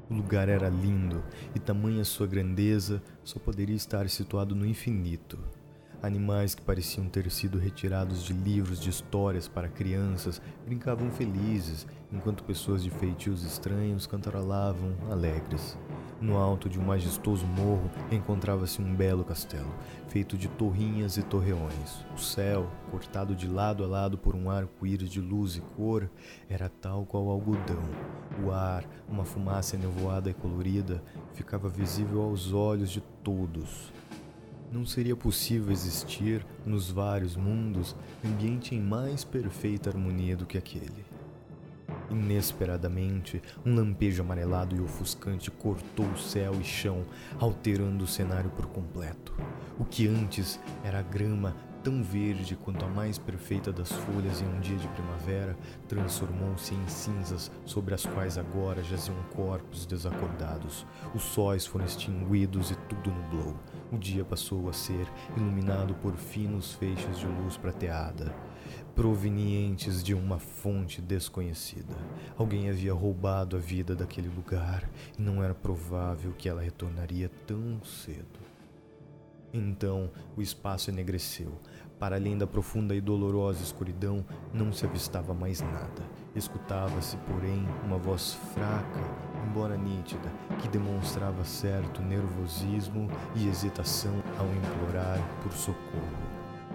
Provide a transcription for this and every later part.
O lugar era lindo, e tamanha sua grandeza só poderia estar situado no infinito. Animais que pareciam ter sido retirados de livros de histórias para crianças brincavam felizes, enquanto pessoas de feitios estranhos cantarolavam alegres. No alto de um majestoso morro encontrava-se um belo castelo, feito de torrinhas e torreões. O céu, cortado de lado a lado por um arco-íris de luz e cor, era tal qual algodão. O ar, uma fumaça nevoada e colorida, ficava visível aos olhos de todos. Não seria possível existir, nos vários mundos, ambiente em mais perfeita harmonia do que aquele. Inesperadamente, um lampejo amarelado e ofuscante cortou o céu e chão, alterando o cenário por completo. O que antes era grama tão verde quanto a mais perfeita das folhas em um dia de primavera, transformou-se em cinzas sobre as quais agora jaziam corpos desacordados. Os sóis foram extinguidos e tudo nublou. O dia passou a ser iluminado por finos feixes de luz prateada, provenientes de uma fonte desconhecida. Alguém havia roubado a vida daquele lugar e não era provável que ela retornaria tão cedo. Então o espaço enegreceu. Para além da profunda e dolorosa escuridão, não se avistava mais nada. Escutava-se, porém, uma voz fraca, embora nítida, que demonstrava certo nervosismo e hesitação ao implorar por socorro.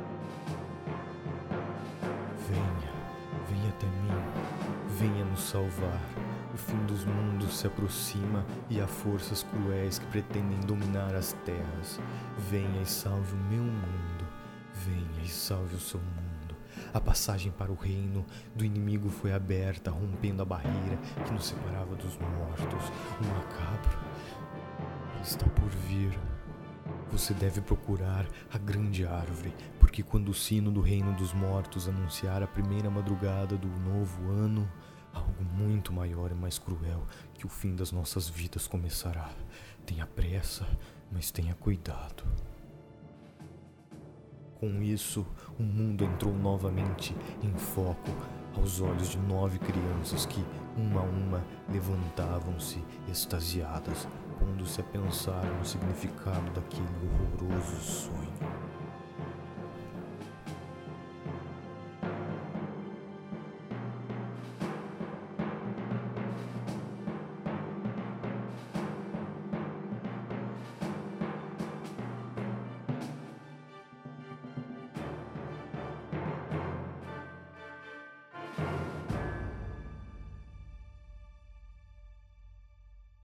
Venha até mim, venha nos salvar. O fim dos mundos se aproxima e há forças cruéis que pretendem dominar as terras. Venha e salve o meu mundo, venha e salve o seu mundo. A passagem para o reino do inimigo foi aberta, rompendo a barreira que nos separava dos mortos. O macabro está por vir. Você deve procurar a grande árvore, porque quando o sino do reino dos mortos anunciar a primeira madrugada do novo ano, algo muito maior e mais cruel que o fim das nossas vidas começará. Tenha pressa, mas tenha cuidado. Com isso, o mundo entrou novamente em foco aos olhos de 9 crianças que, uma a uma, levantavam-se extasiadas, pondo-se a pensar no significado daquele horroroso sonho.